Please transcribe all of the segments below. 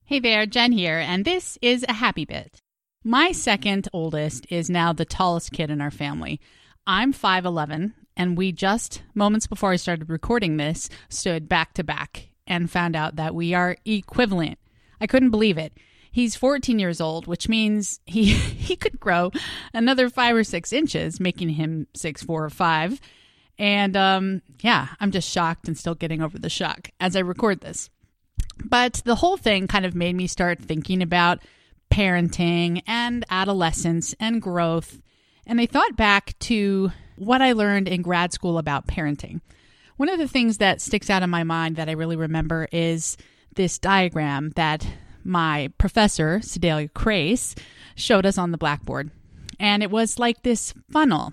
Hey there, Jen here, and this is a happy bit. My second oldest is now the tallest kid in our family. I'm 5'11", and we just, moments before I started recording this, stood back to back and found out that we are equivalent. I couldn't believe it. He's 14 years old, which means he could grow another 5 or 6 inches, making him 6'4" or 5. And I'm just shocked and still getting over the shock as I record this. But the whole thing kind of made me start thinking about parenting and adolescence and growth. And I thought back to what I learned in grad school about parenting. One of the things that sticks out in my mind that I really remember is this diagram that my professor, Sedalia Crace, showed us on the blackboard. And it was like this funnel.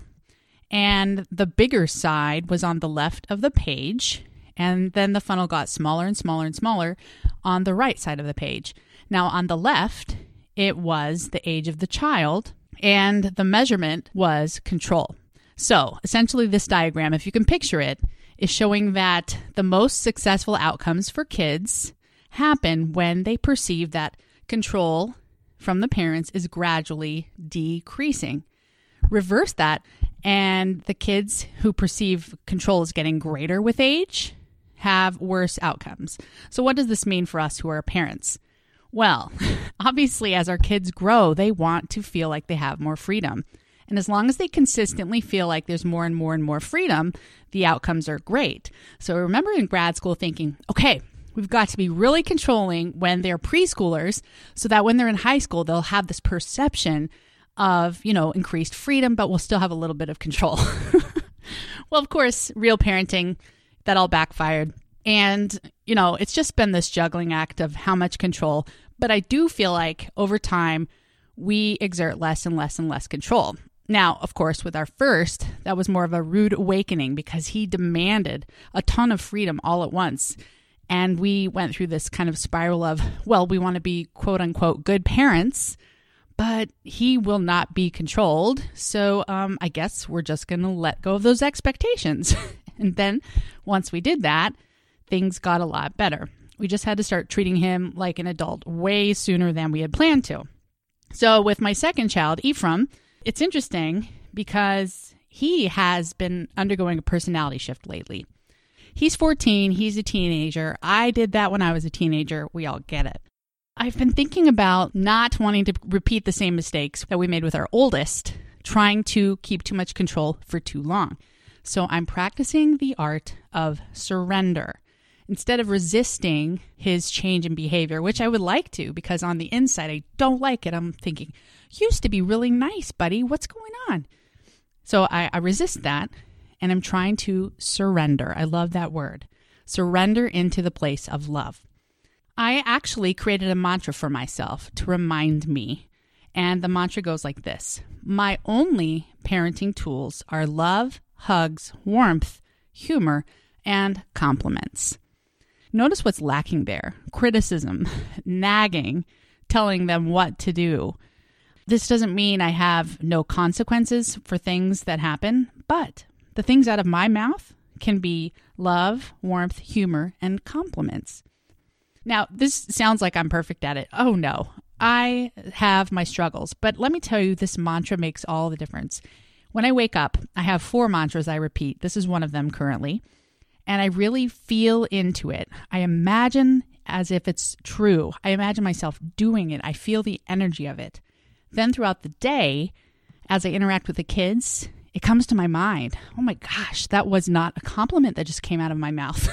And the bigger side was on the left of the page. And then the funnel got smaller and smaller and smaller on the right side of the page. Now, on the left, it was the age of the child, and the measurement was control. So, essentially, this diagram, if you can picture it, is showing that the most successful outcomes for kids happen when they perceive that control from the parents is gradually decreasing. Reverse that, and the kids who perceive control is getting greater with age have worse outcomes. So what does this mean for us who are parents? Well, obviously, as our kids grow, they want to feel like they have more freedom. And as long as they consistently feel like there's more and more and more freedom, the outcomes are great. So I remember in grad school thinking, okay, we've got to be really controlling when they're preschoolers so that when they're in high school, they'll have this perception of, increased freedom, but we'll still have a little bit of control. Well, of course, real parenting, that all backfired. And, it's just been this juggling act of how much control. But I do feel like over time, we exert less and less and less control. Now, of course, with our first, that was more of a rude awakening because he demanded a ton of freedom all at once. And we went through this kind of spiral of, well, we want to be quote unquote good parents, but he will not be controlled. So I guess we're just going to let go of those expectations. And then once we did that, things got a lot better. We just had to start treating him like an adult way sooner than we had planned to. So with my second child, Ephraim, it's interesting because he has been undergoing a personality shift lately. He's 14. He's a teenager. I did that when I was a teenager. We all get it. I've been thinking about not wanting to repeat the same mistakes that we made with our oldest, trying to keep too much control for too long. So I'm practicing the art of surrender. Instead of resisting his change in behavior, which I would like to, because on the inside I don't like it. I'm thinking, used to be really nice, buddy. What's going on? So I resist that, and I'm trying to surrender. I love that word. Surrender into the place of love. I actually created a mantra for myself to remind me. And the mantra goes like this. My only parenting tools are love, hugs, warmth, humor, and compliments. Notice what's lacking there. Criticism, nagging, telling them what to do. This doesn't mean I have no consequences for things that happen, but the things out of my mouth can be love, warmth, humor, and compliments. Now, this sounds like I'm perfect at it. Oh no, I have my struggles, but let me tell you, this mantra makes all the difference. When I wake up, I have 4 mantras I repeat. This is one of them currently. And I really feel into it. I imagine as if it's true. I imagine myself doing it. I feel the energy of it. Then throughout the day, as I interact with the kids, it comes to my mind. Oh my gosh, that was not a compliment that just came out of my mouth.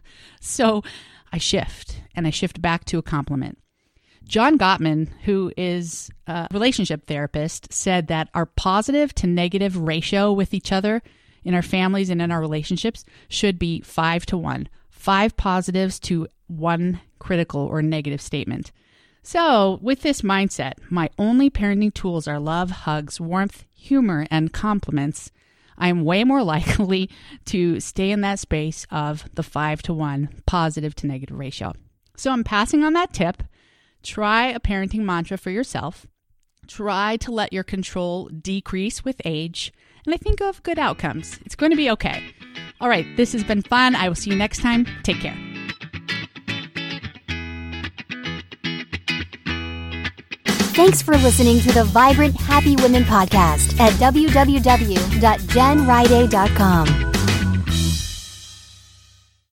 So I shift, and I shift back to a compliment. John Gottman, who is a relationship therapist, said that our positive to negative ratio with each other in our families and in our relationships should be 5-to-1. 5 positives to 1 critical or negative statement. So with this mindset, my only parenting tools are love, hugs, warmth, humor, and compliments. I am way more likely to stay in that space of the 5-to-1 positive to negative ratio. So I'm passing on that tip. Try a parenting mantra for yourself. Try to let your control decrease with age. And I think you'll have good outcomes. It's going to be okay. All right, this has been fun. I will see you next time. Take care. Thanks for listening to the Vibrant Happy Women podcast at www.jenriday.com.